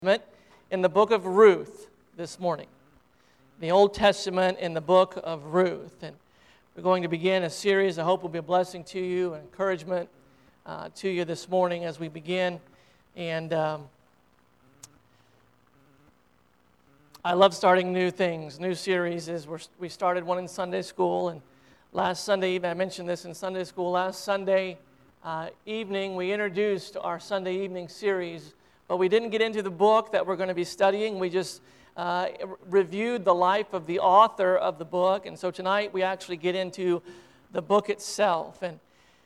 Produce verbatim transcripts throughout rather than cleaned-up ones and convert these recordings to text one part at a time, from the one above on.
In the book of Ruth this morning. The Old Testament in the book of Ruth. And we're going to begin a series I hope will be a blessing to you, an encouragement uh, to you this morning as we begin. And um, I love starting new things, new series. Is we're, we started one in Sunday school, and last Sunday evening, I mentioned this in Sunday school, last Sunday uh, evening we introduced our Sunday evening series. But we didn't get into the book that we're going to be studying. We just uh, reviewed the life of the author of the book. And so tonight we actually get into the book itself. And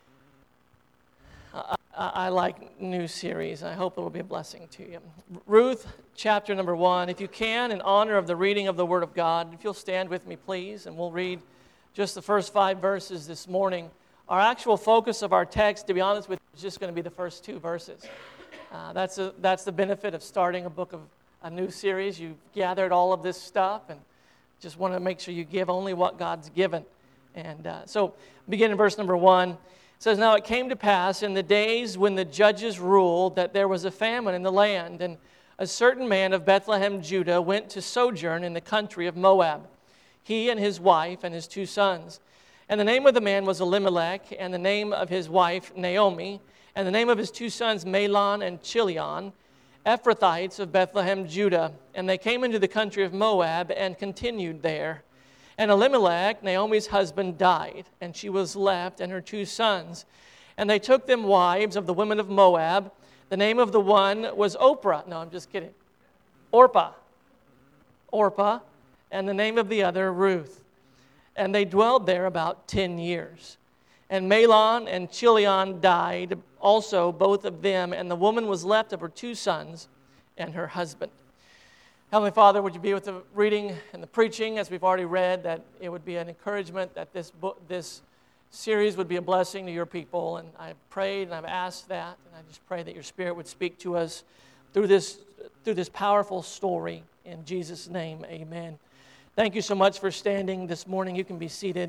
I, I like new series. I hope it will be a blessing to you. Ruth, chapter number one. If you can, in honor of the reading of the Word of God, if you'll stand with me, please, and we'll read just the first five verses this morning. Our actual focus of our text, to be honest with you, is just going to be the first two verses. Uh, that's a, that's the benefit of starting a book of a new series. You've gathered all of this stuff and just want to make sure you give only what God's given. And uh, so begin in verse number one. It says, "Now it came to pass in the days when the judges ruled that there was a famine in the land, and a certain man of Bethlehem, Judah, went to sojourn in the country of Moab, he and his wife and his two sons. And the name of the man was Elimelech, and the name of his wife Naomi, and the name of his two sons, Mahlon and Chilion, Ephrathites of Bethlehem, Judah. And they came into the country of Moab and continued there. And Elimelech, Naomi's husband, died, and she was left and her two sons. And they took them wives of the women of Moab. The name of the one was Oprah. No, I'm just kidding. Orpah. Orpah. And the name of the other, Ruth. And they dwelled there about ten years. And Mahlon and Chilion died also, both of them, and the woman was left of her two sons and her husband." Heavenly Father, would you be with the reading and the preaching, as we've already read, that it would be an encouragement, that this book, this series would be a blessing to your people. And I've prayed and I've asked that, and I just pray that your Spirit would speak to us through this, through this powerful story. In Jesus' name, amen. Thank you so much for standing this morning. You can be seated.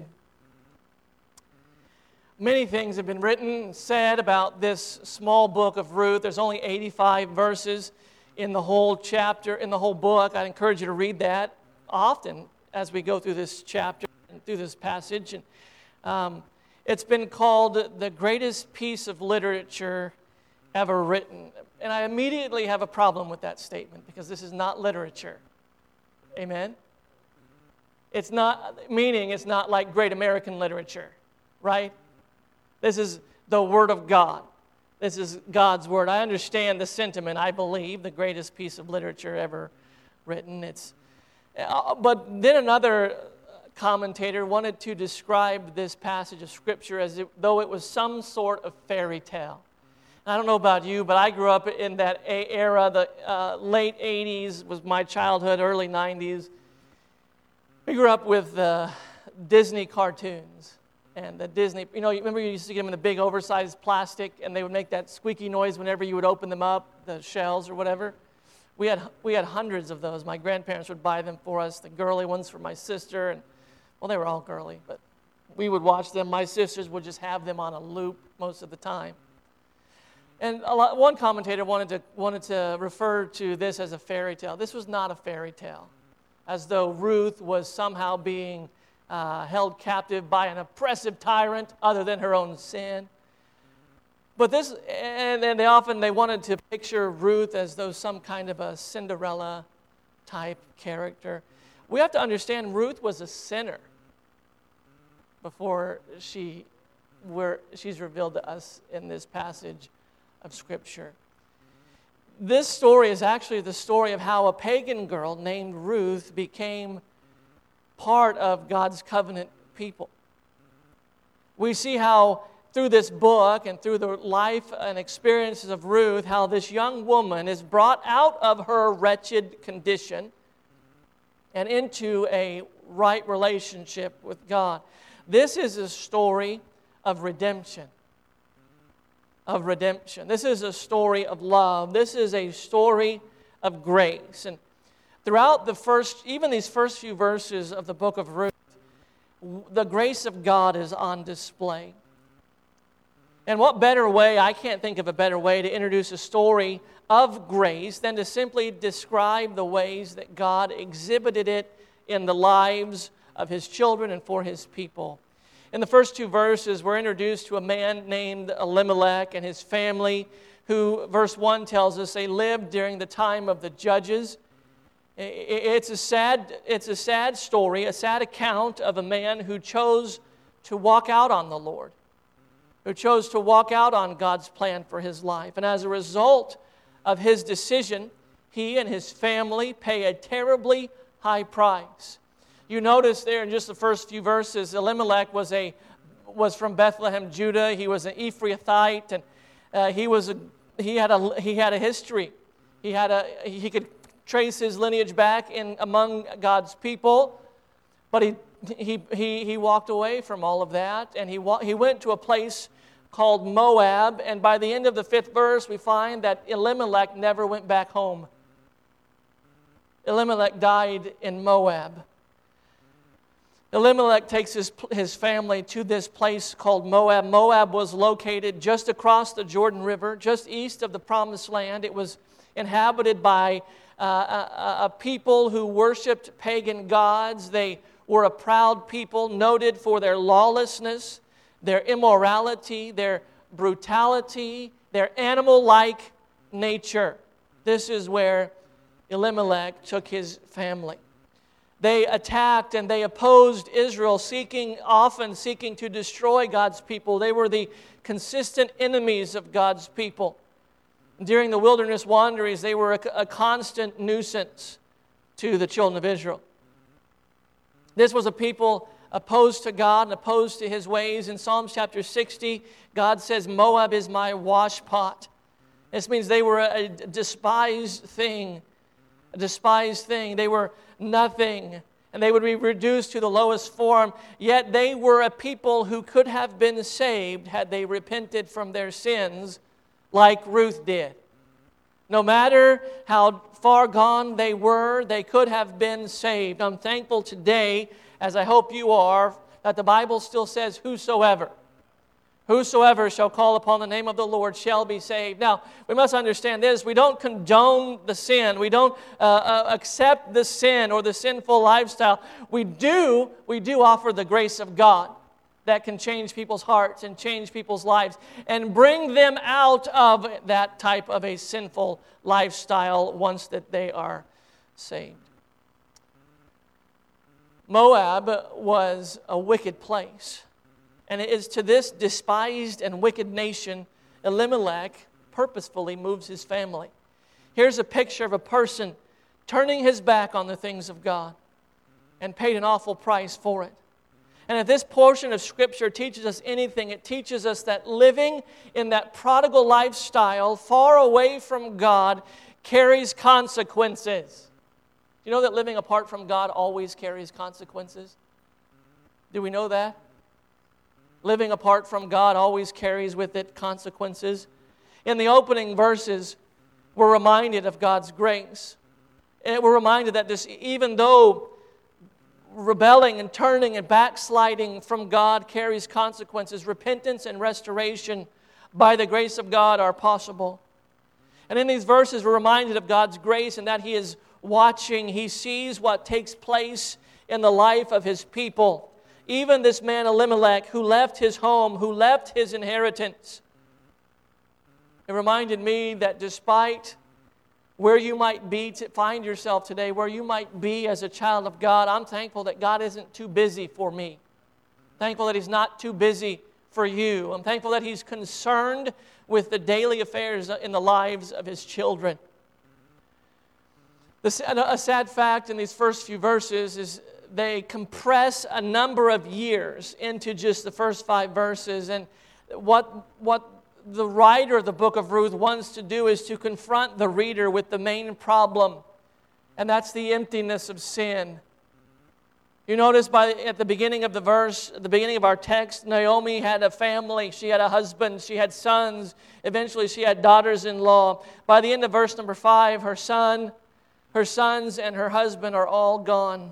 Many things have been written and said about this small book of Ruth. There's only eighty-five verses in the whole chapter, in the whole book. I'd encourage you to read that often as we go through this chapter and through this passage. And um, it's been called the greatest piece of literature ever written. And I immediately have a problem with that statement, because this is not literature. Amen? It's not, meaning it's not like great American literature, right? This is the Word of God. This is God's Word. I understand the sentiment. I believe the greatest piece of literature ever written. It's, uh, but then another commentator wanted to describe this passage of Scripture as if, though it was some sort of fairy tale. I don't know about you, but I grew up in that era. The uh, late eighties was my childhood, early nineties. We grew up with uh, Disney cartoons. And the Disney, you know, you remember you used to get them in the big oversized plastic, and they would make that squeaky noise whenever you would open them up, the shells or whatever. We had we had hundreds of those. My grandparents would buy them for us, the girly ones for my sister, and well, they were all girly, but we would watch them. My sisters would just have them on a loop most of the time. And a lot, one commentator wanted to wanted to refer to this as a fairy tale. This was not a fairy tale, as though Ruth was somehow being Uh, held captive by an oppressive tyrant other than her own sin. But this, and, and they often, they wanted to picture Ruth as though some kind of a Cinderella type character. We have to understand Ruth was a sinner before she, were, she's revealed to us in this passage of Scripture. This story is actually the story of how a pagan girl named Ruth became part of God's covenant people. We see how through this book and through the life and experiences of Ruth, how this young woman is brought out of her wretched condition and into a right relationship with God. This is a story of redemption. Of redemption. This is a story of love. This is a story of grace. And throughout the first, even these first few verses of the book of Ruth, the grace of God is on display. And what better way, I can't think of a better way to introduce a story of grace than to simply describe the ways that God exhibited it in the lives of His children and for His people. In the first two verses, we're introduced to a man named Elimelech and his family, who, verse one tells us, they lived during the time of the judges. It's a sad, it's a sad story, a sad account of a man who chose to walk out on the Lord, who chose to walk out on God's plan for his life. And as a result of his decision, he and his family pay a terribly high price. You notice there in just the first few verses, Elimelech was a was from Bethlehem, Judah. He was an Ephrathite, and uh, he was a, he had a he had a history. He had a he could trace his lineage back in among God's people, but he he he he walked away from all of that, and he wa- he went to a place called Moab. And by the end of the fifth verse, we find that Elimelech never went back home. Elimelech died in Moab. Elimelech takes his, his family to this place called Moab. Moab was located just across the Jordan River, just east of the Promised Land. It was inhabited by uh, a, a people who worshipped pagan gods. They were a proud people, noted for their lawlessness, their immorality, their brutality, their animal-like nature. This is where Elimelech took his family. They attacked and they opposed Israel, seeking, often seeking to destroy God's people. They were the consistent enemies of God's people. During the wilderness wanderings, they were a, a constant nuisance to the children of Israel. This was a people opposed to God and opposed to His ways. In Psalms chapter sixty, God says, "Moab is my washpot." This means they were a despised thing, a despised thing. They were nothing, and they would be reduced to the lowest form. Yet they were a people who could have been saved had they repented from their sins like Ruth did. No matter how far gone they were, they could have been saved. I'm thankful today, as I hope you are, that the Bible still says, "Whosoever, whosoever shall call upon the name of the Lord shall be saved." Now, we must understand this. We don't condone the sin. We don't uh, uh, accept the sin or the sinful lifestyle. We do, we do offer the grace of God that can change people's hearts and change people's lives and bring them out of that type of a sinful lifestyle once that they are saved. Moab was a wicked place. And it is to this despised and wicked nation, Elimelech purposefully moves his family. Here's a picture of a person turning his back on the things of God and paid an awful price for it. And if this portion of Scripture teaches us anything, it teaches us that living in that prodigal lifestyle far away from God carries consequences. Do you know that living apart from God always carries consequences? Do we know that? Living apart from God always carries with it consequences. In the opening verses, we're reminded of God's grace. And we're reminded that this, even though rebelling and turning and backsliding from God carries consequences, repentance and restoration by the grace of God are possible. And in these verses, we're reminded of God's grace and that He is watching. He sees what takes place in the life of His people. Even this man Elimelech, who left his home, who left his inheritance. It reminded me that despite where you might be to find yourself today, where you might be as a child of God, I'm thankful that God isn't too busy for me. Thankful that He's not too busy for you. I'm thankful that He's concerned with the daily affairs in the lives of His children. The, a sad fact in these first few verses is they compress a number of years into just the first five verses. And what, what the writer of the book of Ruth wants to do is to confront the reader with the main problem, and that's the emptiness of sin. You notice by at the beginning of the verse, at the beginning of our text, Naomi had a family. She had a husband. She had sons. Eventually, she had daughters-in-law. By the end of verse number five, her son, her sons, and her husband are all gone.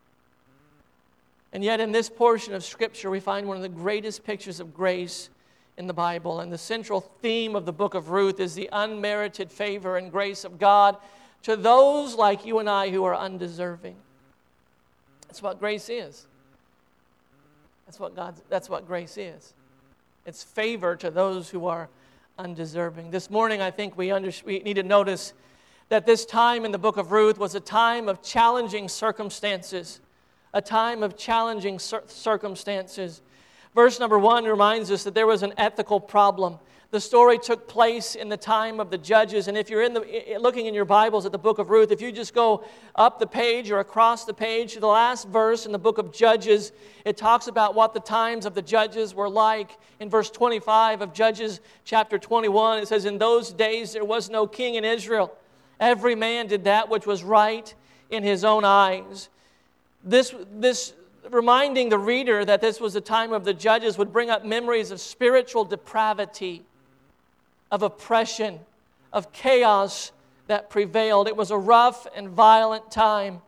And yet in this portion of Scripture, we find one of the greatest pictures of grace in the Bible. And the central theme of the book of Ruth is the unmerited favor and grace of God to those like you and I who are undeserving. That's what grace is. That's what God, that's what grace is. It's favor to those who are undeserving. This morning, I think we, under, we need to notice that this time in the book of Ruth was a time of challenging circumstances. A time of challenging cir- circumstances. Verse number one reminds us that there was an ethical problem. The story took place in the time of the judges, and if you're in the looking in your Bibles at the book of Ruth, if you just go up the page or across the page to the last verse in the book of Judges, it talks about what the times of the judges were like. In verse twenty-five of Judges chapter twenty-one, it says, "In those days there was no king in Israel. Every man did that which was right in his own eyes." This, this reminding the reader that this was the time of the judges would bring up memories of spiritual depravity, of oppression, of chaos that prevailed. It was a rough and violent time.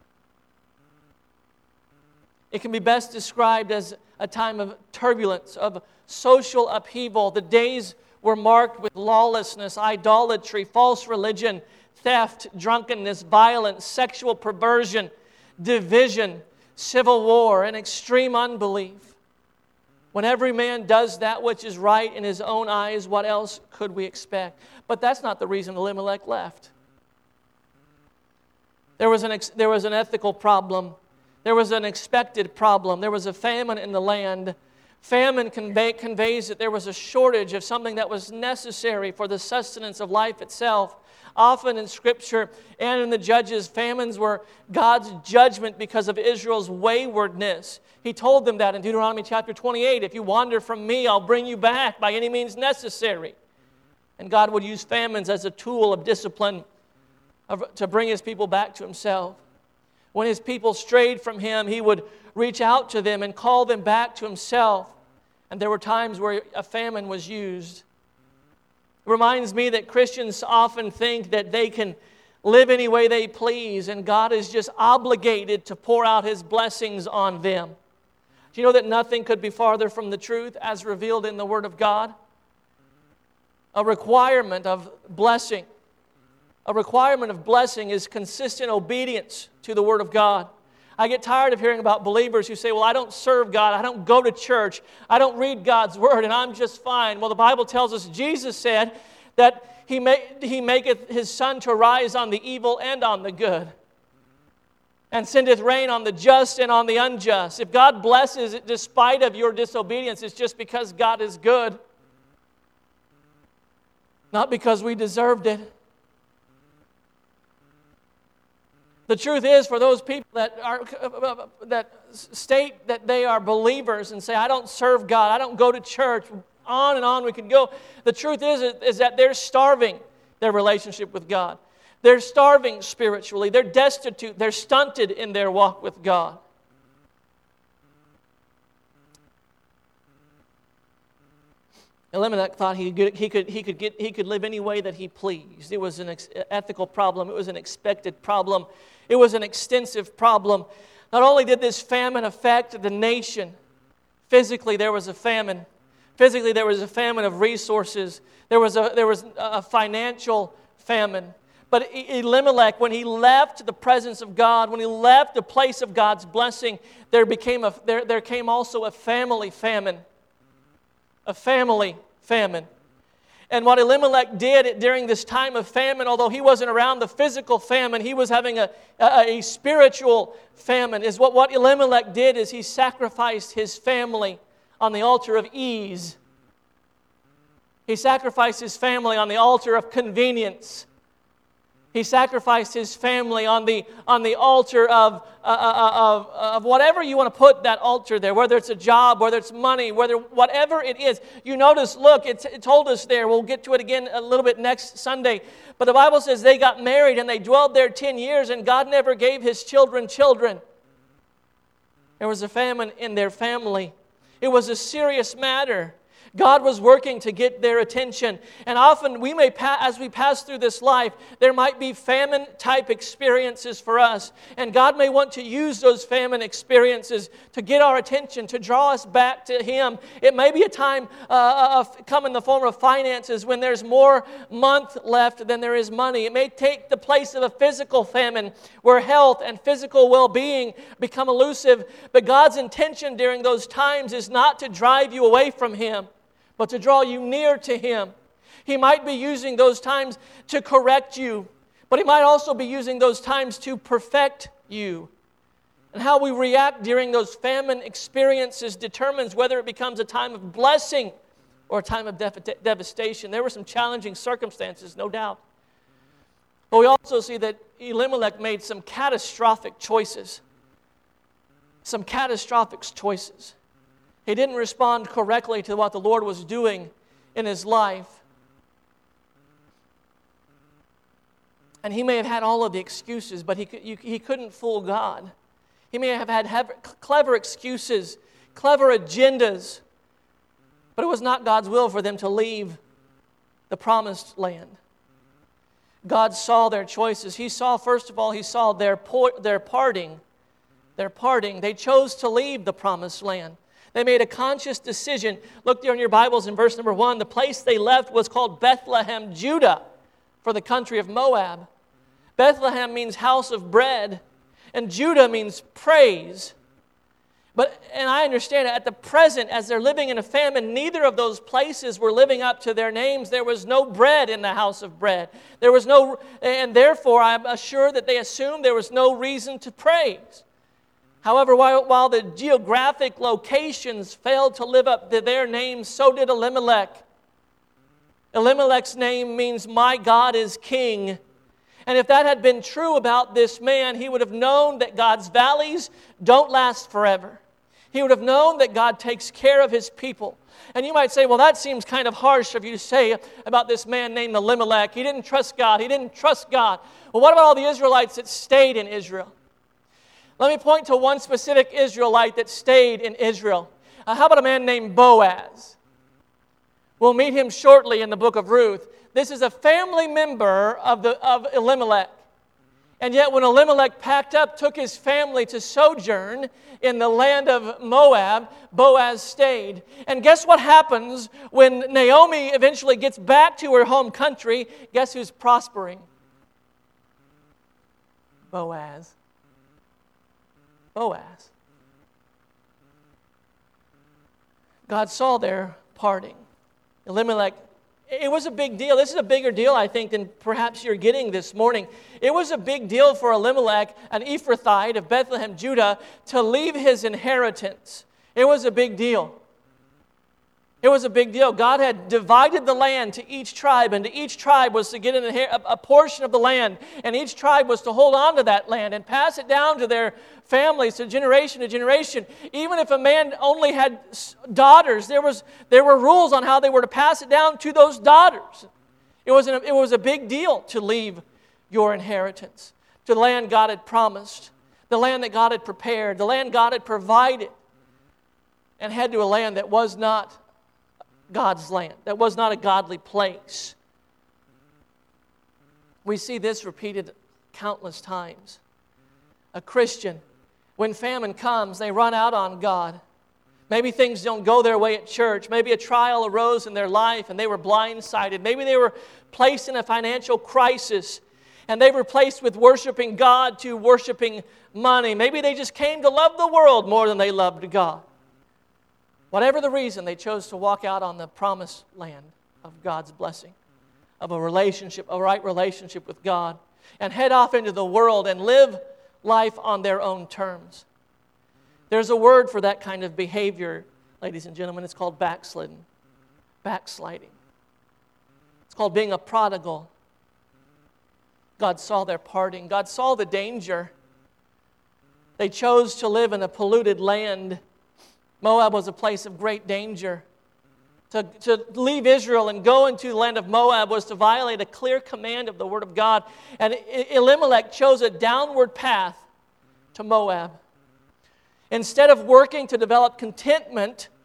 It can be best described as a time of turbulence, of social upheaval. The days were marked with lawlessness, idolatry, false religion, theft, drunkenness, violence, sexual perversion, division, civil war, and extreme unbelief. When every man does that which is right in his own eyes, what else could we expect? But that's not the reason Elimelech left. There was an, ex- there was an ethical problem. There was an expected problem. There was a famine in the land. Famine convey, conveys that there was a shortage of something that was necessary for the sustenance of life itself. Often in Scripture and in the Judges, famines were God's judgment because of Israel's waywardness. He told them that in Deuteronomy chapter twenty-eight, "If you wander from me, I'll bring you back by any means necessary." And God would use famines as a tool of discipline of, to bring His people back to Himself. When His people strayed from Him, He would reach out to them and call them back to Himself. And there were times where a famine was used. It reminds me that Christians often think that they can live any way they please, and God is just obligated to pour out His blessings on them. Do you know that nothing could be farther from the truth as revealed in the Word of God? A requirement of blessing. A requirement of blessing is consistent obedience to the Word of God. I get tired of hearing about believers who say, "Well, I don't serve God, I don't go to church, I don't read God's Word, and I'm just fine." Well, the Bible tells us Jesus said that He, may, he maketh His sun to rise on the evil and on the good, and sendeth rain on the just and on the unjust. If God blesses it despite of your disobedience, it's just because God is good, not because we deserved it. The truth is, for those people that are that state that they are believers and say, "I don't serve God, I don't go to church," on and on we could go. The truth is, is that they're starving their relationship with God. They're starving spiritually. They're destitute. They're stunted in their walk with God. Elimelech thought he could, he could, he could, get, he could live any way that he pleased. It was an ex- ethical problem. It was an expected problem. It was an extensive problem. Not only did this famine affect the nation, physically there was a famine. Physically there was a famine of resources. There was a, there was a financial famine. But Elimelech, when he left the presence of God, when he left the place of God's blessing, there became a, there, there came also a family famine. A family famine. And what Elimelech did during this time of famine, although he wasn't around the physical famine, he was having a, a, a spiritual famine. Is what, what Elimelech did is he sacrificed his family on the altar of ease. He sacrificed his family on the altar of convenience. He sacrificed his family on the, on the altar of, uh, uh, of, of whatever you want to put that altar there, whether it's a job, whether it's money, whether whatever it is. You notice, look, it, it told us there, we'll get to it again a little bit next Sunday, but the Bible says they got married and they dwelled there ten years and God never gave His children children. There was a famine in their family. It was a serious matter. God was working to get their attention. And often we may, pa- as we pass through this life, there might be famine-type experiences for us. And God may want to use those famine experiences to get our attention, to draw us back to Him. It may be a time uh, of come in the form of finances when there's more month left than there is money. It may take the place of a physical famine where health and physical well-being become elusive. But God's intention during those times is not to drive you away from Him, but to draw you near to Him. He might be using those times to correct you, but He might also be using those times to perfect you. And how we react during those famine experiences determines whether it becomes a time of blessing or a time of dev- devastation. There were some challenging circumstances, no doubt. But we also see that Elimelech made some catastrophic choices. Some catastrophic choices. He didn't respond correctly to what the Lord was doing in his life. And he may have had all of the excuses, but he, you, he couldn't fool God. He may have had have clever excuses, clever agendas, but it was not God's will for them to leave the promised land. God saw their choices. He saw, first of all, He saw their, po- their parting. Their parting. They chose to leave the promised land. They made a conscious decision. Look there in your Bibles in verse number one. The place they left was called Bethlehem, Judah, for the country of Moab. Bethlehem means house of bread, and Judah means praise. But, and I understand at the present, as they're living in a famine, neither of those places were living up to their names. There was no bread in the house of bread. There was no, and therefore I'm assured that they assumed there was no reason to praise. However, while, while the geographic locations failed to live up to their names, so did Elimelech. Elimelech's name means, my God is king. And if that had been true about this man, he would have known that God's valleys don't last forever. He would have known that God takes care of His people. And you might say, well, that seems kind of harsh of you to say about this man named Elimelech. He didn't trust God. He didn't trust God. Well, what about all the Israelites that stayed in Israel? Let me point to one specific Israelite that stayed in Israel. Uh, how about a man named Boaz? We'll meet him shortly in the book of Ruth. This is a family member of, the, of Elimelech. And yet when Elimelech packed up, took his family to sojourn in the land of Moab, Boaz stayed. And guess what happens when Naomi eventually gets back to her home country? Guess who's prospering? Boaz. Boaz. God saw their parting. Elimelech, it was a big deal. This is a bigger deal, I think, than perhaps you're getting this morning. It was a big deal for Elimelech, an Ephrathite of Bethlehem, Judah, to leave his inheritance. It was a big deal. It was a big deal. God had divided the land to each tribe, and to each tribe was to get an, a portion of the land, and each tribe was to hold on to that land and pass it down to their families, to generation to generation. Even if a man only had daughters, there was there were rules on how they were to pass it down to those daughters. It was an, it was a big deal to leave your inheritance to the land God had promised, the land that God had prepared, the land God had provided, and head to a land that was not God's land, that was not a godly place. We see this repeated countless times. A Christian, when famine comes, they run out on God. Maybe things don't go their way at church. Maybe a trial arose in their life and they were blindsided. Maybe they were placed in a financial crisis and they were placed with worshiping God to worshiping money. Maybe they just came to love the world more than they loved God. Whatever the reason, they chose to walk out on the promised land of God's blessing, of a relationship, a right relationship with God, and head off into the world and live life on their own terms. There's a word for that kind of behavior, ladies and gentlemen. It's called backsliding. Backsliding. It's called being a prodigal. God saw their parting. God saw the danger. They chose to live in a polluted land. Moab was a place of great danger. To, to leave Israel and go into the land of Moab was to violate a clear command of the Word of God. And Elimelech chose a downward path to Moab. Instead of working to develop contentment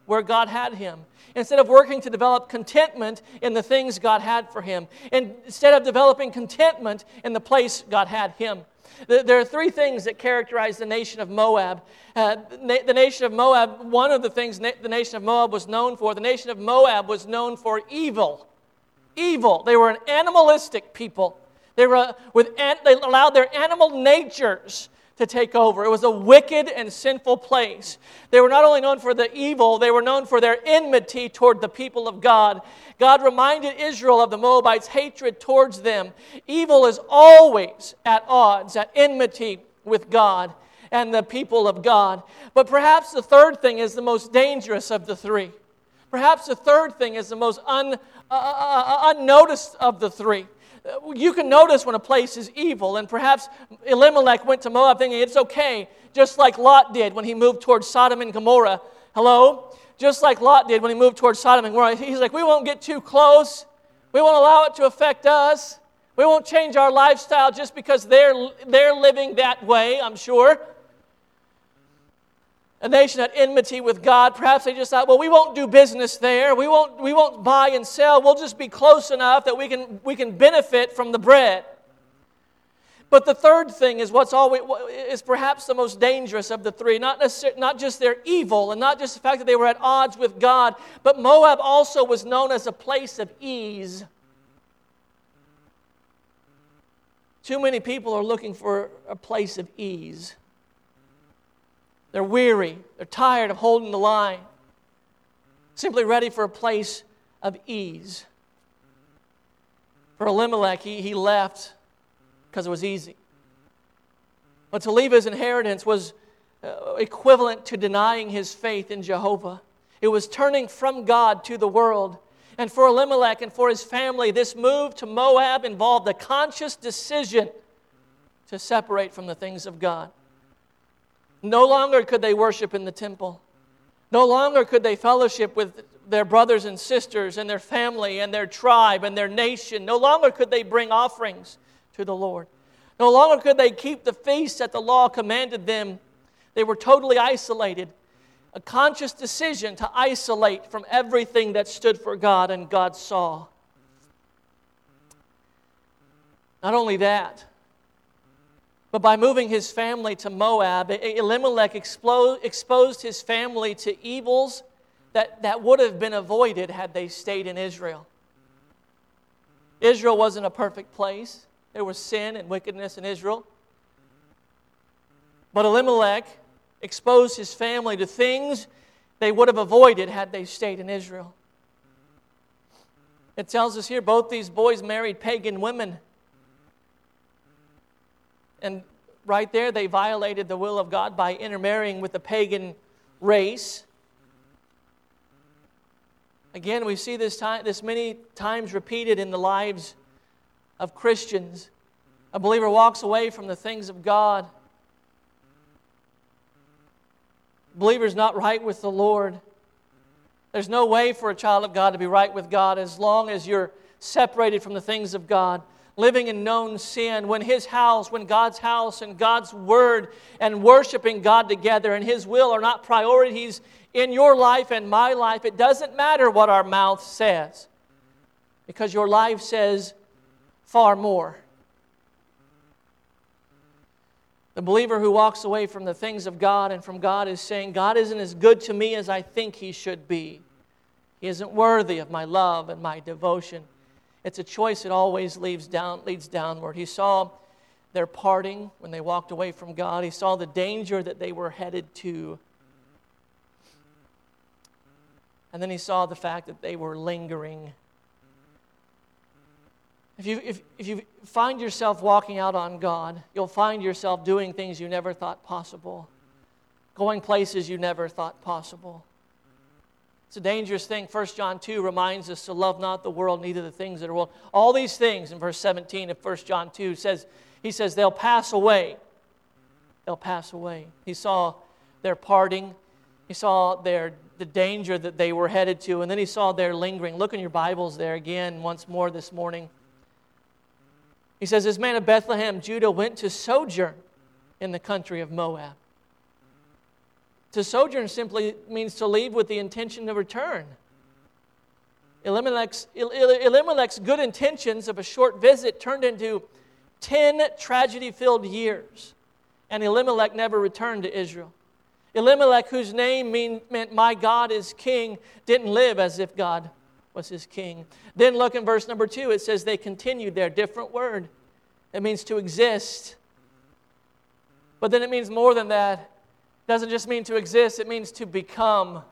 where God had him. Instead of working to develop contentment in the things God had for him. And instead of developing contentment in the place God had him. There are three things that characterize the nation of Moab. Uh, the nation of Moab, one of the things the nation of Moab was known for, the nation of Moab was known for evil. Evil. They were an animalistic people. They were with they allowed their animal natures to take over. It was a wicked and sinful place. They were not only known for the evil, they were known for their enmity toward the people of God. God reminded Israel of the Moabites' hatred towards them. Evil is always at odds, at enmity with God and the people of God. But perhaps the third thing is the most dangerous of the three. Perhaps the third thing is the most un, uh, uh, unnoticed of the three. You can notice when a place is evil, and perhaps Elimelech went to Moab thinking it's okay, just like Lot did when he moved towards Sodom and Gomorrah. Hello? Just like Lot did when he moved towards Sodom and Gomorrah. He's like, we won't get too close. We won't allow it to affect us. We won't change our lifestyle just because they're, they're living that way, I'm sure. A nation at enmity with God, perhaps they just thought, well, we won't do business there. We won't, we won't buy and sell. We'll just be close enough that we can, we can benefit from the bread. But the third thing is what's always is perhaps the most dangerous of the three. Not necessarily, not just their evil and not just the fact that they were at odds with God, but Moab also was known as a place of ease. Too many people are looking for a place of ease. They're weary. They're tired of holding the line. Simply ready for a place of ease. For Elimelech, he, he left because it was easy. But to leave his inheritance was uh, equivalent to denying his faith in Jehovah. It was turning from God to the world. And for Elimelech and for his family, this move to Moab involved a conscious decision to separate from the things of God. No longer could they worship in the temple. No longer could they fellowship with their brothers and sisters and their family and their tribe and their nation. No longer could they bring offerings to the Lord. No longer could they keep the feasts that the law commanded them. They were totally isolated. A conscious decision to isolate from everything that stood for God and God saw. Not only that, but by moving his family to Moab, Elimelech exposed his family to evils that, that would have been avoided had they stayed in Israel. Israel wasn't a perfect place. There was sin and wickedness in Israel. But Elimelech exposed his family to things they would have avoided had they stayed in Israel. It tells us here both these boys married pagan women. And right there, they violated the will of God by intermarrying with the pagan race. Again, we see this time, this many times repeated in the lives of Christians. A believer walks away from the things of God. A believer's not right with the Lord. There's no way for a child of God to be right with God as long as you're separated from the things of God. Living in known sin, when His house, when God's house and God's Word and worshiping God together and His will are not priorities in your life and my life, it doesn't matter what our mouth says, because your life says far more. The believer who walks away from the things of God and from God is saying, God isn't as good to me as I think He should be. He isn't worthy of my love and my devotion. It's a choice that always leads down, leads downward. He saw their parting when they walked away from God. He saw the danger that they were headed to. And then he saw the fact that they were lingering. If you, if, if you find yourself walking out on God, you'll find yourself doing things you never thought possible, going places you never thought possible. It's a dangerous thing. First John two reminds us to love not the world, neither the things that are world. All these things in verse seventeen of First John two says, he says, they'll pass away. They'll pass away. He saw their parting. He saw their the danger that they were headed to, and then he saw their lingering. Look in your Bibles there again once more this morning. He says, this man of Bethlehem, Judah, went to sojourn in the country of Moab. To sojourn simply means to leave with the intention to return. Elimelech's, Elimelech's good intentions of a short visit turned into ten tragedy-filled years, and Elimelech never returned to Israel. Elimelech, whose name mean, meant "my God is king," didn't live as if God was his king. Then look in verse number two. It says they continued there. Different word. It means to exist. But then it means more than that. It doesn't just mean to exist. It means to become.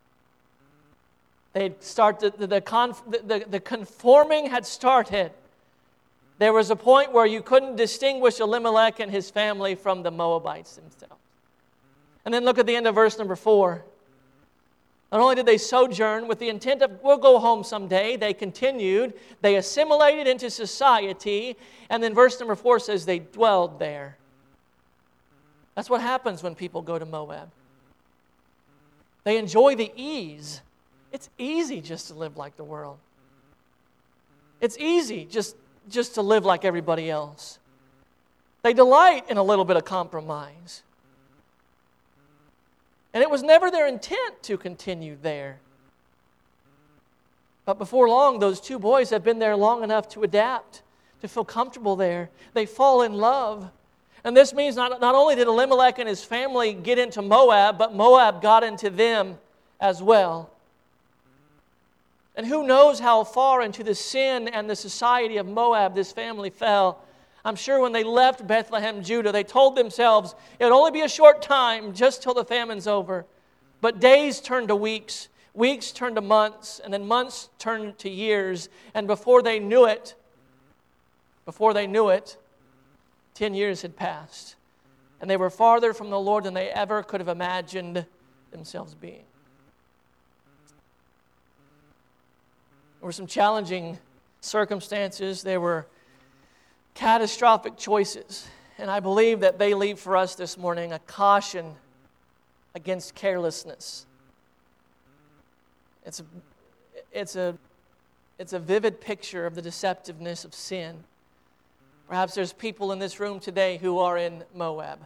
They'd start the, the, the, conf, the, the conforming had started. There was a point where you couldn't distinguish Elimelech and his family from the Moabites themselves. And then look at the end of verse number four. Not only did they sojourn with the intent of, we'll go home someday, they continued, they assimilated into society, and then verse number four says they dwelled there. That's what happens when people go to Moab. They enjoy the ease. It's easy just to live like the world. It's easy just, just to live like everybody else. They delight in a little bit of compromise. And it was never their intent to continue there. But before long, those two boys have been there long enough to adapt, to feel comfortable there. They fall in love. And this means not, not only did Elimelech and his family get into Moab, but Moab got into them as well. And who knows how far into the sin and the society of Moab this family fell. I'm sure when they left Bethlehem, Judah, they told themselves it would only be a short time, just till the famine's over. But days turned to weeks, weeks turned to months, and then months turned to years. And before they knew it, before they knew it, ten years had passed. And they were farther from the Lord than they ever could have imagined themselves being. There were some challenging circumstances. There were catastrophic choices. And I believe that they leave for us this morning a caution against carelessness. It's a, it's a, it's a vivid picture of the deceptiveness of sin. Perhaps there's people in this room today who are in Moab.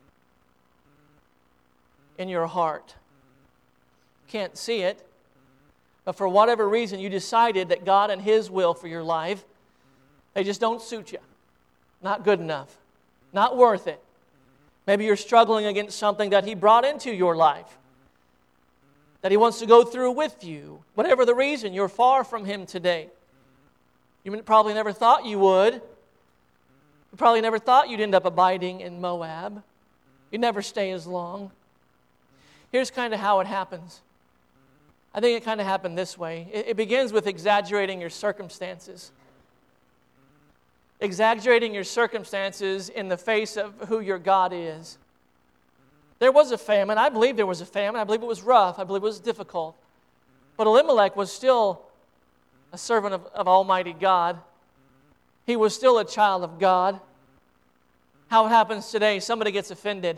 In your heart. Can't see it. But for whatever reason, you decided that God and His will for your life, they just don't suit you. Not good enough. Not worth it. Maybe you're struggling against something that He brought into your life, that He wants to go through with you. Whatever the reason, you're far from Him today. You probably never thought you would. You probably never thought you'd end up abiding in Moab. You'd never stay as long. Here's kind of how it happens. I think it kind of happened this way. It, it begins with exaggerating your circumstances. Exaggerating your circumstances in the face of who your God is. There was a famine. I believe there was a famine. I believe it was rough. I believe it was difficult. But Elimelech was still a servant of, of Almighty God. He was still a child of God. How it happens today, somebody gets offended.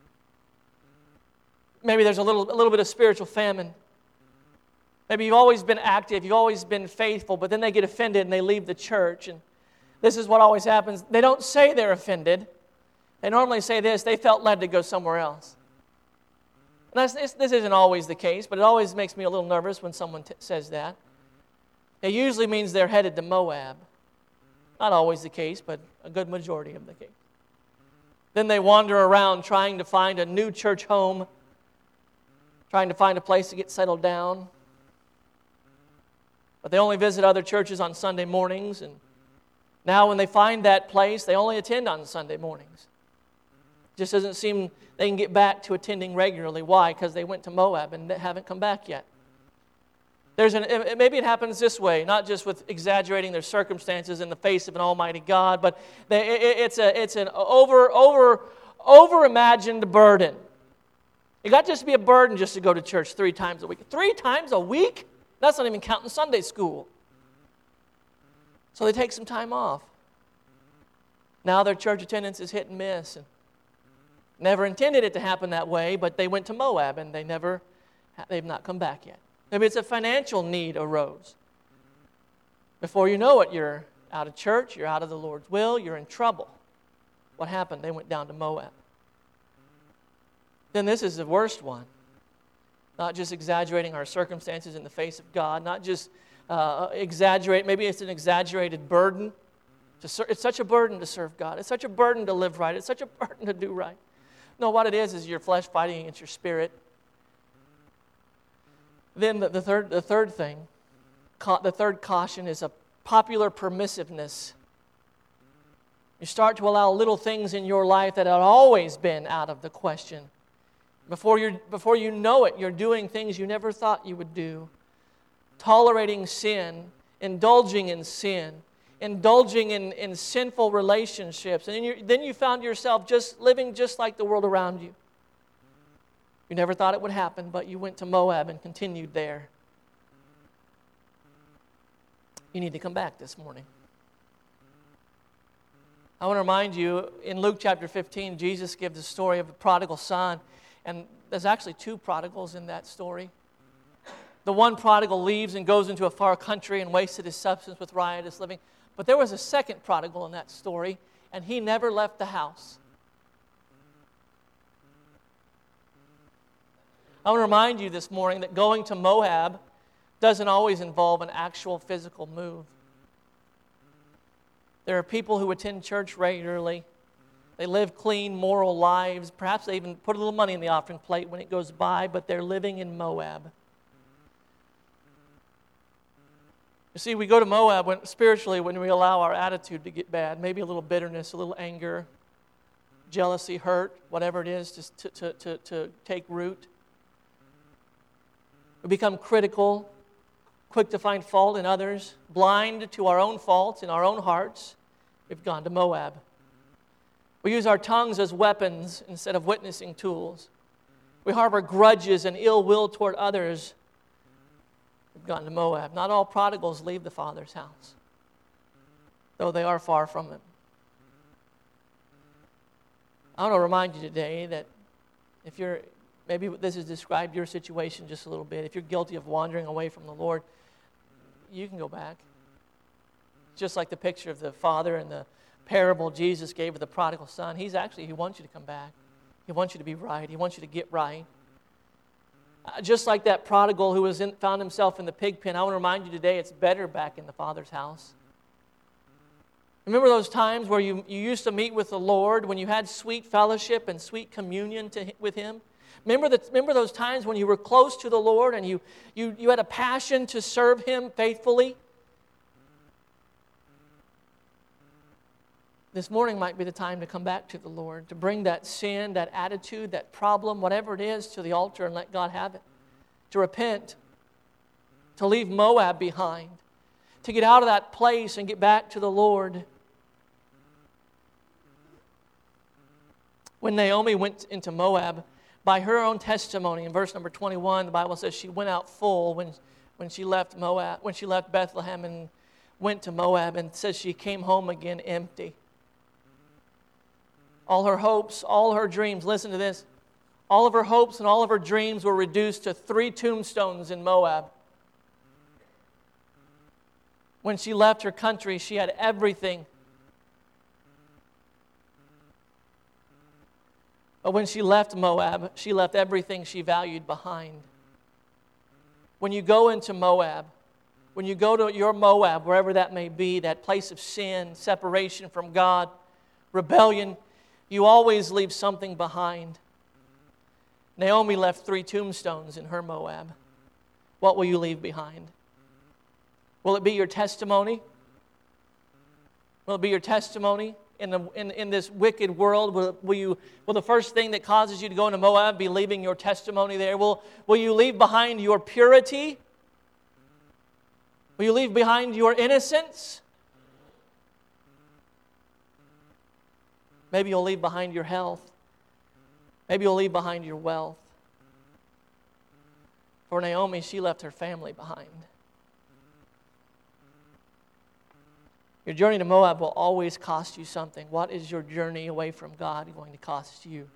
Maybe there's a little, a little bit of spiritual famine. Maybe you've always been active, you've always been faithful, but then they get offended and they leave the church. And this is what always happens. They don't say they're offended. They normally say this: they felt led to go somewhere else. And that's, this, this isn't always the case, but it always makes me a little nervous when someone t- says that. It usually means they're headed to Moab. Not always the case, but a good majority of the case. Then they wander around trying to find a new church home, trying to find a place to get settled down. But they only visit other churches on Sunday mornings, and now when they find that place, they only attend on Sunday mornings. It just doesn't seem they can get back to attending regularly. Why? Because they went to Moab and they haven't come back yet. There's an, maybe it happens this way, not just with exaggerating their circumstances in the face of an almighty God, but they, it, it's a it's an over over over imagined burden. It got just to be a burden just to go to church three times a week. Three times a week? That's not even counting Sunday school. So they take some time off. Now their church attendance is hit and miss. And never intended it to happen that way, but they went to Moab and they never, they've not come back yet. Maybe it's a financial need arose. Before you know it, you're out of church, you're out of the Lord's will, you're in trouble. What happened? They went down to Moab. then this is the worst one. Not just exaggerating our circumstances in the face of God, not just uh, exaggerate, maybe it's an exaggerated burden. To ser- it's such a burden to serve God. It's such a burden to live right. It's such a burden to do right. No, what it is is your flesh fighting against your spirit. Then the, the third the third thing, ca- the third caution is a popular permissiveness. You start to allow little things in your life that have always been out of the question. Before you before you know it, you're doing things you never thought you would do. Tolerating sin, indulging in sin, indulging in, in sinful relationships. And then you, then you found yourself just living just like the world around you. You never thought it would happen, but you went to Moab and continued there. You need to come back this morning. I want to remind you, in Luke chapter fifteen, Jesus gives the story of the prodigal son. And there's actually two prodigals in that story. The one prodigal leaves and goes into a far country and wasted his substance with riotous living. But there was a second prodigal in that story, and he never left the house. I want to remind you this morning that going to Moab doesn't always involve an actual physical move. There are people who attend church regularly. They live clean, moral lives. Perhaps they even put a little money in the offering plate when it goes by, but they're living in Moab. You see, we go to Moab when, spiritually when we allow our attitude to get bad. Maybe a little bitterness, a little anger, jealousy, hurt, whatever it is, just to, to, to, to take root. We become critical, quick to find fault in others, blind to our own faults in our own hearts. We've gone to Moab. We use our tongues as weapons instead of witnessing tools. We harbor grudges and ill will toward others. We've gone to Moab. Not all prodigals leave the Father's house, though they are far from it. I want to remind you today that if you're, maybe this has described your situation just a little bit. If you're guilty of wandering away from the Lord, you can go back. Just like the picture of the father and the parable Jesus gave of the prodigal son. He's actually, he wants you to come back. He wants you to be right. He wants you to get right. Uh, just like that prodigal who was in, found himself in the pig pen, I want to remind you today it's better back in the Father's house. Remember those times where you, you used to meet with the Lord, when you had sweet fellowship and sweet communion to, with Him? Remember, the, remember those times when you were close to the Lord and you, you, you had a passion to serve Him faithfully? This morning might be the time to come back to the Lord, to bring that sin, that attitude, that problem, whatever it is, to the altar and let God have it. To repent, to leave Moab behind, to get out of that place and get back to the Lord. When Naomi went into Moab, by her own testimony, in verse number twenty-one, the Bible says she went out full when, when she left Moab, when she left Bethlehem and went to Moab, and says she came home again empty. All her hopes, all her dreams, listen to this, all of her hopes and all of her dreams were reduced to three tombstones in Moab. When she left her country, she had everything. But when she left Moab, she left everything she valued behind. When you go into Moab, when you go to your Moab, wherever that may be, that place of sin, separation from God, rebellion, you always leave something behind. Naomi left three tombstones in her Moab. What will you leave behind? Will it be your testimony? Will it be your testimony in the in, in this wicked world? Will, will you will the first thing that causes you to go into Moab be leaving your testimony there? Will, will you leave behind your purity? Will you leave behind your innocence? Maybe you'll leave behind your health. Maybe you'll leave behind your wealth. For Naomi, she left her family behind. Your journey to Moab will always cost you something. What is your journey away from God going to cost you?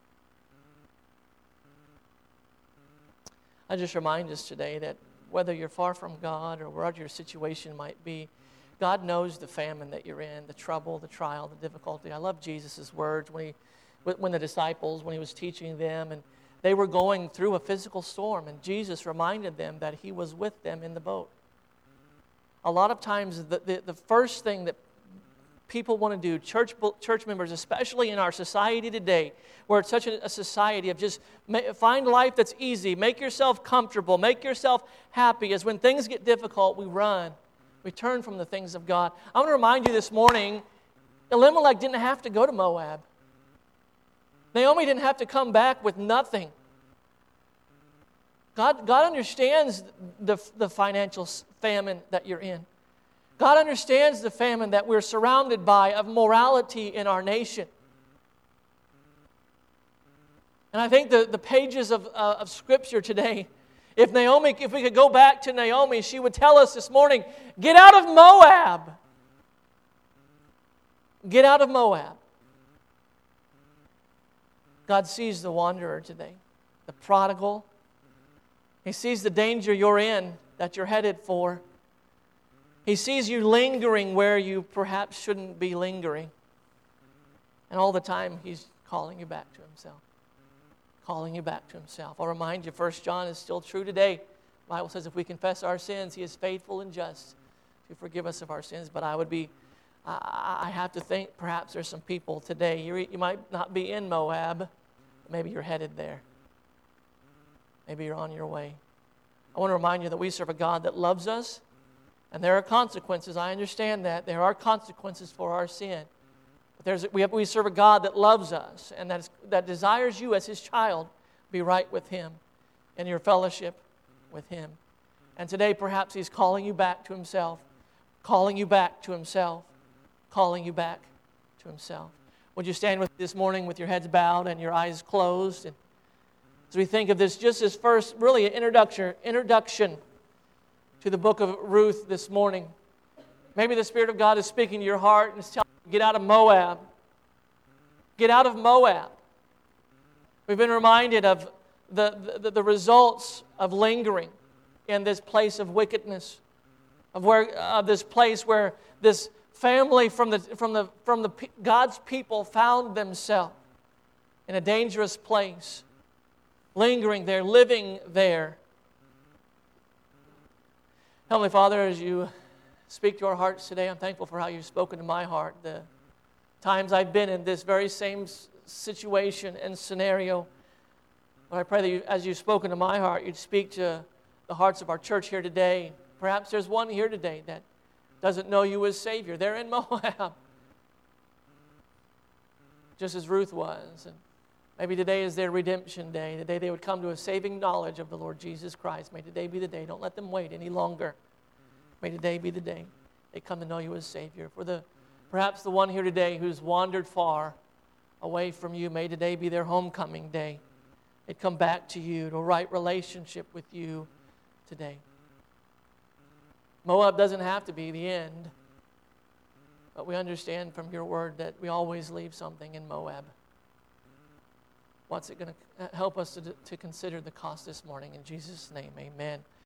I just remind us today that whether you're far from God or whatever your situation might be, God knows the famine that you're in, the trouble, the trial, the difficulty. I love Jesus' words when he, when the disciples, when he was teaching them, and they were going through a physical storm, and Jesus reminded them that he was with them in the boat. A lot of times, the, the, the first thing that people want to do, church, church members, especially in our society today, where it's such a, a society of just ma- find life that's easy, make yourself comfortable, make yourself happy, is when things get difficult, we run. We turn from the things of God. I want to remind you this morning, Elimelech didn't have to go to Moab. Naomi didn't have to come back with nothing. God, God understands the, the financial famine that you're in. God understands the famine that we're surrounded by of morality in our nation. And I think the, the pages of, uh, of Scripture today, if Naomi, if we could go back to Naomi, she would tell us this morning, get out of Moab. Get out of Moab. God sees the wanderer today, the prodigal. He sees the danger you're in, that you're headed for. He sees you lingering where you perhaps shouldn't be lingering. And all the time, he's calling you back to himself. Calling you back to himself. I'll remind you, First John is still true today. The Bible says if we confess our sins, he is faithful and just to forgive us of our sins. But I would be, I, I have to think perhaps there's some people today, you you might not be in Moab, but maybe you're headed there. Maybe you're on your way. I want to remind you that we serve a God that loves us. And there are consequences. I understand that. There are consequences for our sin. But there's, we, have, we serve a God that loves us and that, is, that desires you as his child be right with him in your fellowship with him. And today perhaps he's calling you back to himself, calling you back to himself, calling you back to himself. Would you stand with me this morning with your heads bowed and your eyes closed? And as we think of this, just as first, really an introduction, introduction to the book of Ruth this morning. Maybe the Spirit of God is speaking to your heart and is telling you, get out of Moab. Get out of Moab. We've been reminded of the, the, the results of lingering in this place of wickedness, of where of this place where this family from the from the from the God's people found themselves in a dangerous place, lingering there, living there. Heavenly Father, as you speak to our hearts today, I'm thankful for how you've spoken to my heart. The times I've been in this very same situation and scenario. Lord, I pray that you, as you've spoken to my heart, you'd speak to the hearts of our church here today. Perhaps there's one here today that doesn't know you as Savior. They're in Moab, just as Ruth was. And maybe today is their redemption day, the day they would come to a saving knowledge of the Lord Jesus Christ. May today be the day. Don't let them wait any longer. May today be the day they come to know you as Savior. For the perhaps the one here today who's wandered far away from you, may today be their homecoming day. They'd come back to you to a right relationship with you today. Moab doesn't have to be the end, but we understand from your word that we always leave something in Moab. What's it going to help us to, to consider the cost this morning? In Jesus' name, amen.